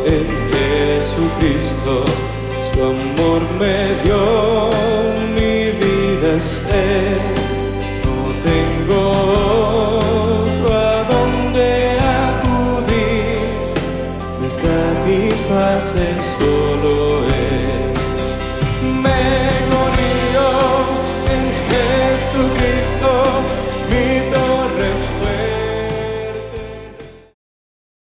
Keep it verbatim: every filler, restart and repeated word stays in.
en Jesucristo. Su amor me dio, mi vida es Él. No tengo otro a donde acudir, me satisface solo